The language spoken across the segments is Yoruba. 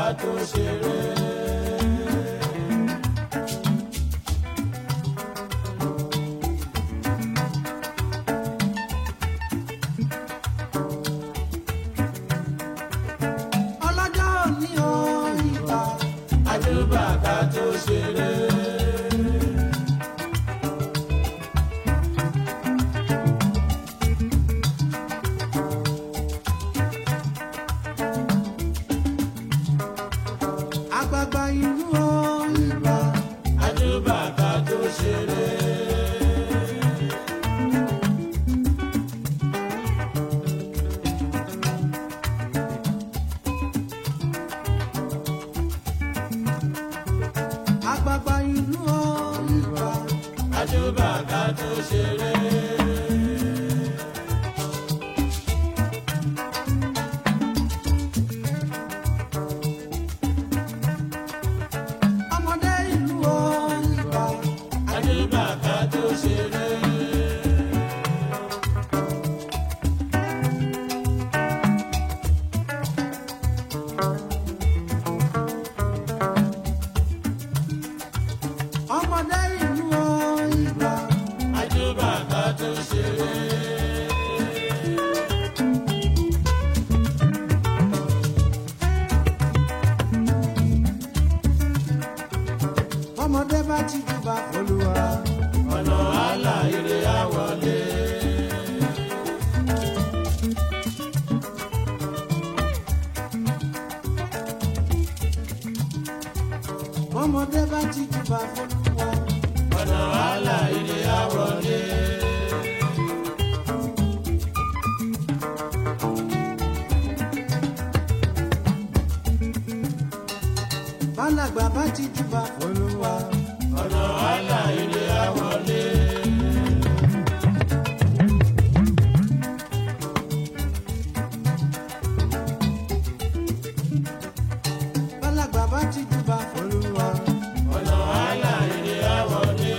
tó ṣeré. ọlọ́jọ́ òní o ìbà. àjùbà ká tó ṣeré. àgbààgbà ìlú o ìbà. àjùbà ká tó ṣeré. àgbààgbà ìlú o ìbà. àjùbà ká tó ṣeré. ọmọdé ìlú o ìbà. àjùbà ká tó ṣeré. ọmọdé ìlú o ìbà. àjùbà ká tó ṣeré. ọmọdé bá ti júbà f'Olúwa. ọ̀nà àlà ire á wọlé. ọmọdé bá ti júbà f'Olúwa. ọ̀nà àlà ire á wọlé. bálàgbà bá ti júbà f'Olúwa. ọ̀nà àlà ire á wọlé. bálàgbà bá ti júbà f'Olúwa. ọ̀nà àlà ire á wọlé.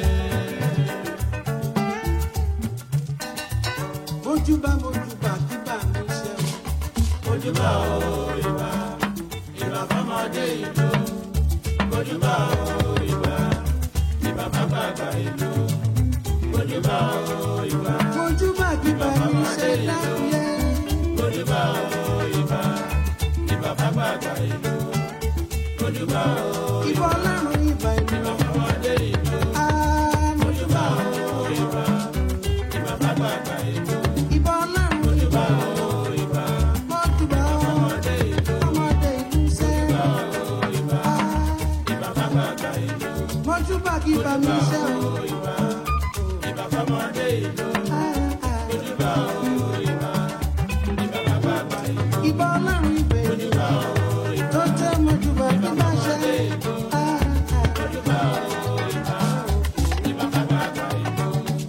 mójúbà kí bá mi ṣe o. ojúbà o ìbà ìbà fọmọdé ìlú. ojúbà o ìbà ìbà fàgbàgbà ìlú. ojúbà o ìbà mójúbà kí bá mi ṣe láyé. ojúbà o ìbà ìbà fàgbàgbà ìlú. ojúbà o ìbọn ọlọ́run ìbà ìlú. ìbà fọmọdé ìlú. àánú. ojúbà o ìbà ìbà fàgbàgbà ìlú. ìbọn ọlọ́run ojúbà o ìbà mójúbà fọmọdé ìlú. ọmọdé ìlú ṣe. ojúbà o ìbà ìbà fàgbàgbà ìlú. mójúbà kí bá mi ṣe o. ìbà ìbà fọmọdé ìlú. ojúbà o ìbà ìbà fàgbàgbà ìlú. ìbọn ọlọ́run ìbà ìlú. ojúbà o ìbà tó tẹ́ mójúbà kí bá ṣe. ojúbà o ìbà ìbà fàgbàgbà ìlú.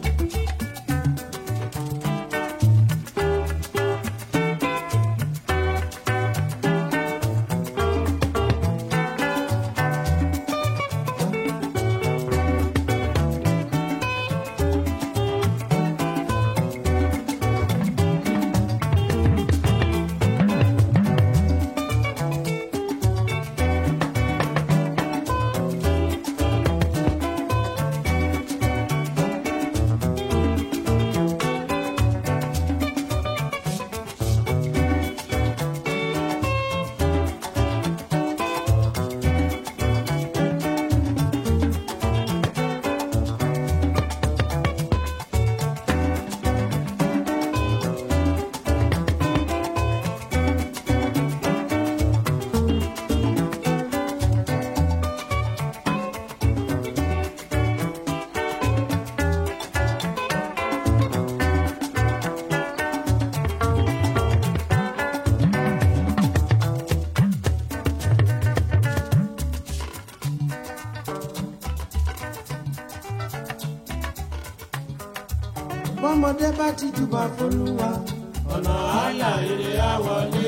bọ́mọdé bá ti júbà f'Olúwa. ọ̀nà àlà ire á wọlé.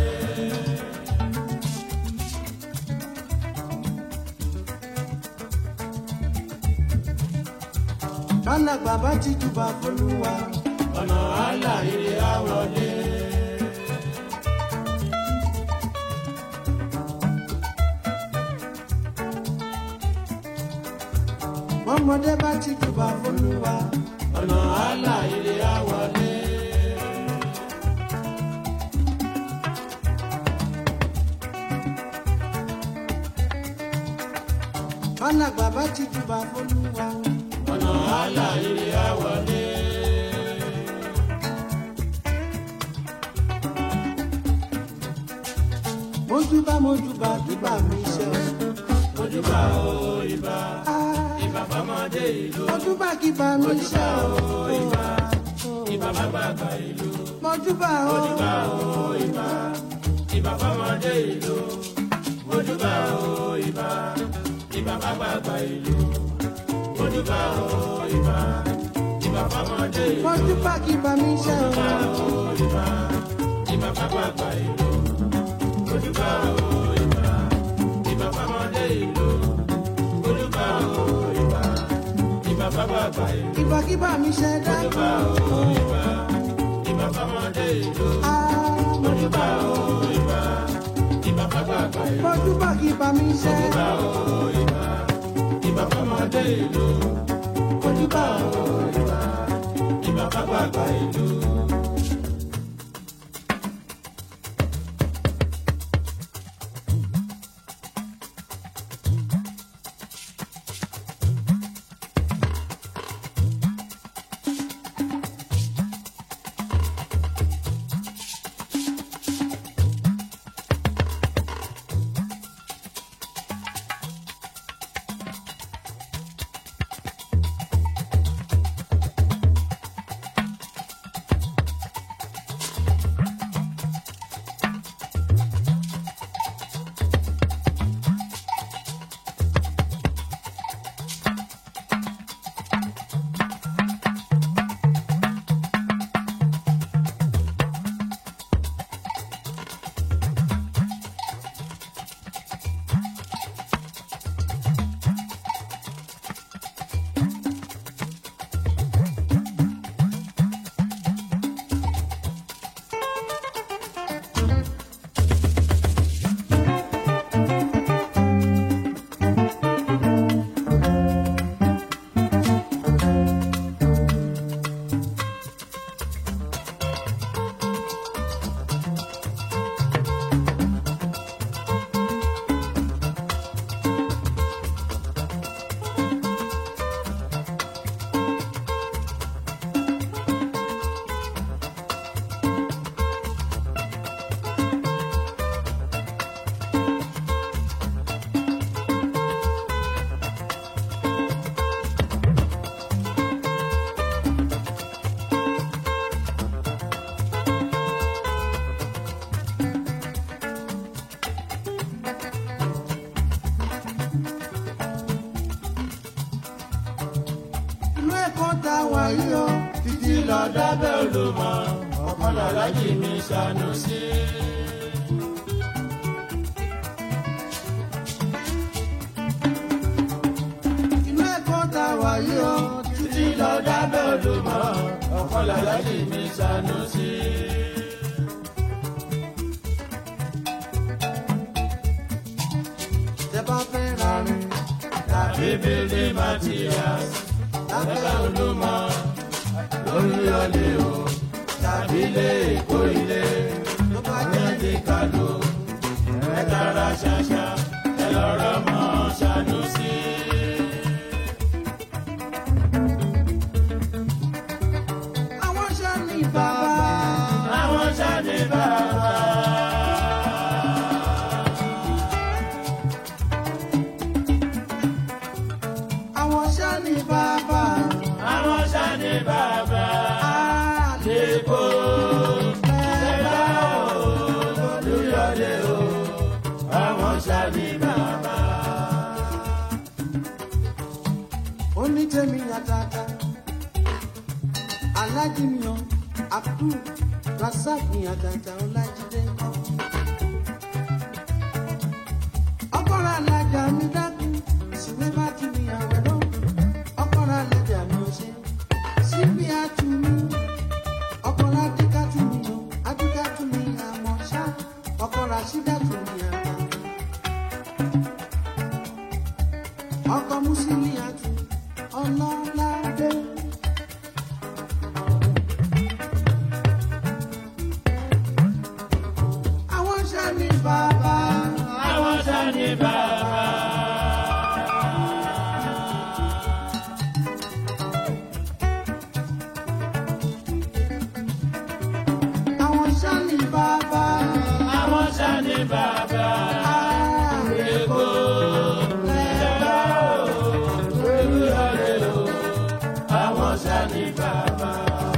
bálàgbà bá ti júbà f'Olúwa. ọ̀nà àlà ire á wọlé. bọ́mọdé bá ti jùbà f'Olúwa ọ̀nà àlà ilé àwọlé. bálàgbà bá ti jùbà f'Olúwa ọ̀nà àlà ilé àwọlé. mojúbà jùbà mi ṣe o. mojúbà o ìbà ìbà fọmọdé ìlú. mojúbà kíbà mi ṣe o. ìbà ìbà bàgbàgbà ìlú. mojúbà o. mojúbà o ìbà ìbà fọmọdé ìlú. mojúbà o ìbà ìbà bàgbàgbà ìlú. mojúbà o ìbà ìbà fọmọdé ìlú. mojúbà kíbà mi ṣe o. mojúbà o ìbà ìbà bàgbàgbà ìlú. mojúbà o ìbà ìbà fọmọdé ìlú. mojúbà o ìbà ìbà bàgbàgbà ìlú. ìbàkíbà mi ṣe dá. mojúbà o ìbà ìbà fọmọdé ìlú. mojúbà o ìbà ìbà bàgbàgbà ìlú. mojúbà kíbà mi ṣe. mojúbà o ìbà ìbà fọmọdé ìlú. mojúbà o ìbà ìbà bàgbàgbà ìlú. wáyé o. títí lọ dábẹ́ Olúmọ ọ̀kan làlájì mi Sànúsí. ìlú Èkó ta wáyé o. títí lọ dábẹ́ Olúmọ ọ̀kan làlájì mi Sànúsí. tẹ́ bá fẹ́ ra rìn tàbí bèlè Matthias lábẹ́ Olúmọ lóríyọlé o tàbí ilé Èkó ilé ló bá ní ti kàlù ẹ tara ṣàṣà ẹ lọ́rọ̀ mọ́ Sànúsí. àwọn ṣá ní bàbá. àwọn ṣá ní bàbá. àwọn ṣá ní bàbá. àwọn ṣá ní bàbá. Èkó ẹ̀dá o lóríyọlé o àwọn ṣá ní bàbá. onítẹ̀mí àtàtà alájí mi o Abdul Rasaq mi àtàtà Ọlájídé kọ́. ọkọ̀rọ̀ alájà mi dákú síwé bá ti mi àwẹ̀rọ̀ ọkọ̀rọ̀ alájà mi ò ṣe síbi àtúnú ọkọ̀rọ̀ adíkàtú mi o adíkàtú mi àmọ̀ ṣá ọkọ̀rọ̀ àṣídàtú mi àtàtà ọkọ̀ mùsùlùmí àtú Ọlọ́ládé. Àwọn ṣá ni bàbá. Àwọn ṣá ni bàbá. Àwọn ṣá ni bàbá. Àwọn ṣá ni bàbá. Èkó lẹ́bà o, ewúrẹ́ o. Àwọn ṣá ni bàbá.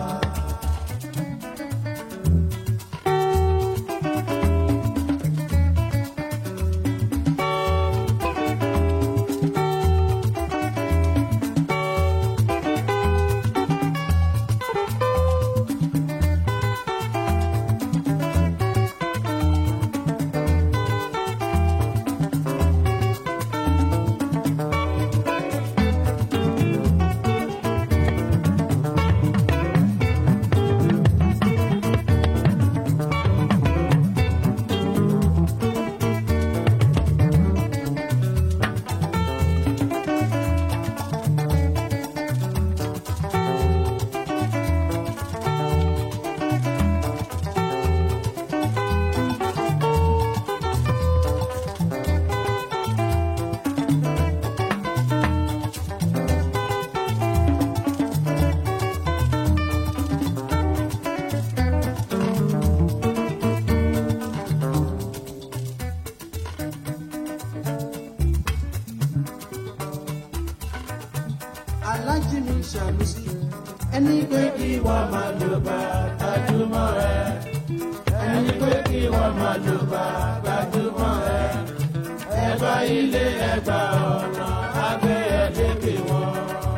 Alájí mi Ṣànúsì. Ẹni pé kí wọ́n máa lò bá gbajúmọ̀ rẹ̀. Ẹni pé kí wọ́n máa lò bá gbajúmọ̀ rẹ̀. Ẹ̀bá ilé ẹgbà ọ̀nà abẹ́ ẹ̀dẹ́gbẹ̀ wọn.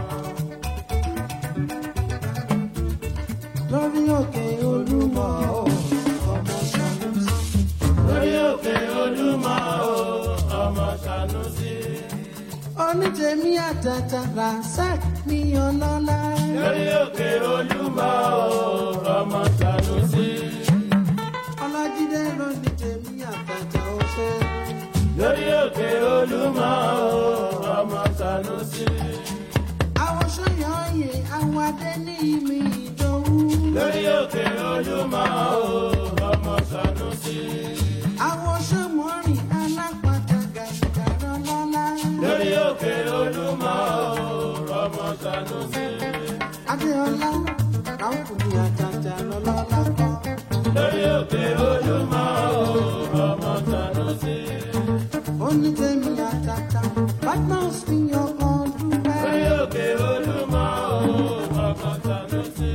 Lórí òkè Olúmọ ọmọ Ṣànúsì. Lórí òkè Olúmọ ọmọ Ṣànúsì. Onítèmi àtàtà Rasaq ní ọlọ́lá. Lórí òkè Olúmọ ọmọ Ṣànúsì. Ọlájídé lónítèmi àtàtà ọ̀fẹ́. Lórí òkè Olúmọ ọmọ Ṣànúsì. Àwọn sọ́yọ̀ọ́yè àwọn adé ní ìmì Ìdòwú. Lórí òkè Olúmọ ọmọ Ṣànúsì. Àwọn sọ́mọ́rìn alápàtà gàgà lọ́lọ́lá. Lórí òkè Olúmọ ọmọ Ṣànúsì. Adéọlá Ráúfùmí àtàtà lọ́lọ́lá kọ́. Lórí òkè Olúmọ ọmọ Ṣànúsì. Onítèmi àtàtà Badmus ní ọkọ̀ dúpẹ́. Lórí òkè Olúmọ ọmọ Ṣànúsì.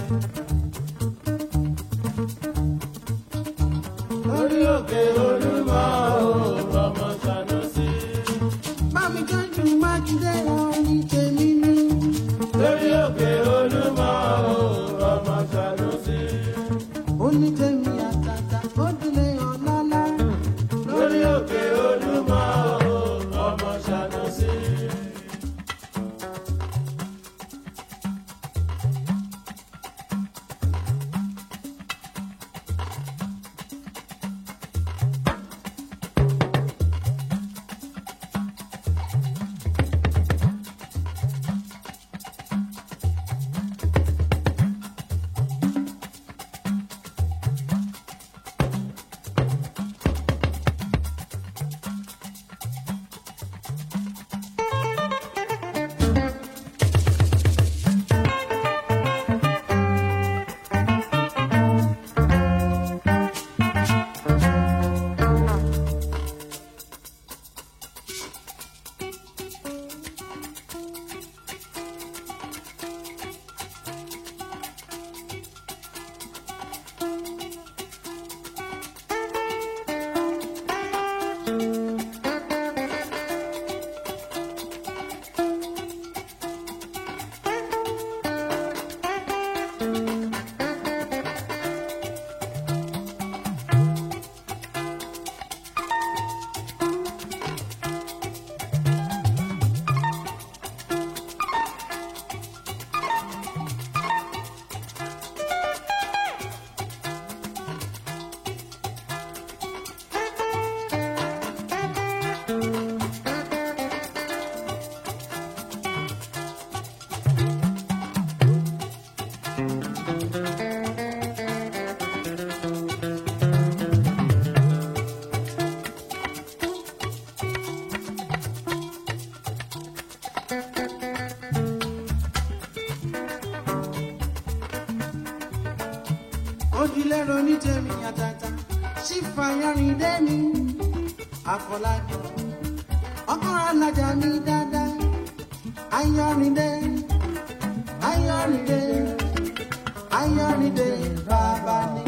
Lórí òkè Olúmọ ọmọ Ṣànúsì. Bámi tọ́jú Májídé onítèmi ní. Lórí òkè Olúmọ ọmọ Ṣànúsì. Onítèmi àtàtà lérò ní tèmi àtàtà sí fàyàrìndé mi Àfọlábí ọkọ alájà mi dáadáa ayọ̀rìndé ayọ̀rìndé ayọ̀rìndé bàbá ni.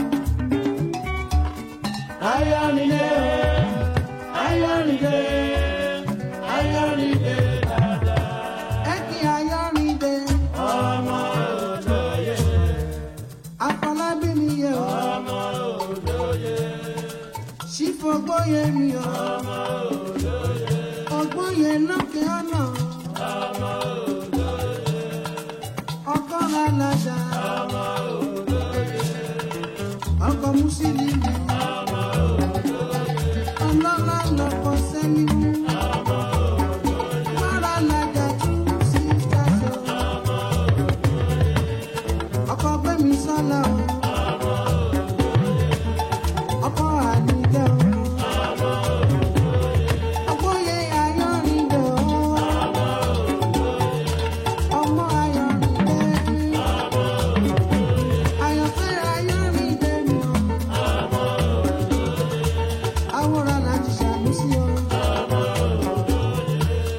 Ayọ̀rìndé ayọ̀rìndé ayọ̀rìndé dáadáa. Ẹ kí ayọ̀rìndé ọmọ olóye. Àfọlábí mi yẹ o. Ọmọ olóye. Sífọ̀gbọ́yé mi o. Ọmọ olóye. Ọgbọ́yé lókè ọ̀nà. Ọmọ olóye. Ọkọ alájà. Ọmọ olóye. Ọkọ Mùsùlùmí. Ọmọ olóye. Ọlọ́lá lọ́kọ̀ sẹ́ni mú. Ọmọ olóye. Mọ́ra alájà tún sí ìdájọ́. Ọmọ olóye. Ọkọ Gbẹ́mi Sọ́lá o. Ọmọ olóye. Ọkọ Àníkẹ́ o. Ọmọ olóye. Ọgbọ́yé ayọ̀rìndé o. Ọmọ olóye. Ọmọ ayọ̀rìndé. Ọmọ olóye. Àyànfẹ́ ayọ̀rìndé mi o. Ọmọ olóye. Àwòrán láti ṣàmúsí o. Ọmọ olóye.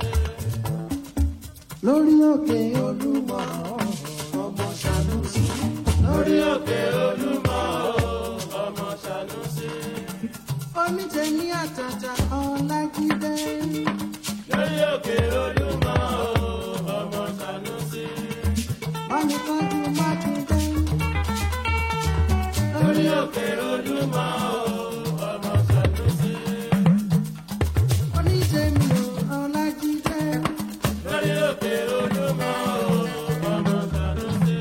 Lórí òkè Olúmọ ọmọ Ṣànúsí. Lórí òkè Olúmọ ọmọ Ṣànúsí. Onítẹ̀mí àtàtà Ọlájídé. Lórí òkè Olúmọ ọmọ Ṣànúsí. Bámitọ́jú Mákindé. Lórí òkè Olúmọ ọmọ Ṣànúsí. Onítẹ̀mí Ọlájídé. Lórí òkè Olúmọ ọmọ Ṣànúsí.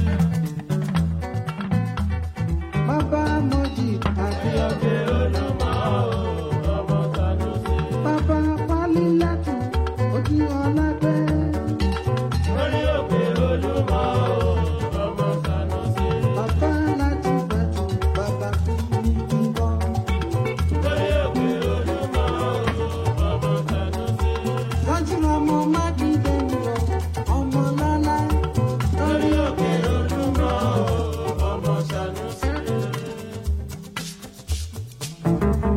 Bàbá Mọ́jì àti Òkè Olúmọ ọmọ Ṣànúsí. bàbá Pálílátù ojú ọlágbé. Lórí òkè Olúmọ ọmọ Ṣànúsí. Bàbá láti bẹ̀tù bàbá kúkúkọ́. Lórí òkè Olúmọ ọmọ Ṣànúsí. Lọ́jú ọmọ Mákindé mi o, ọmọ lálá. Lórí òkè Olúmọ ọmọ Ṣànúsí.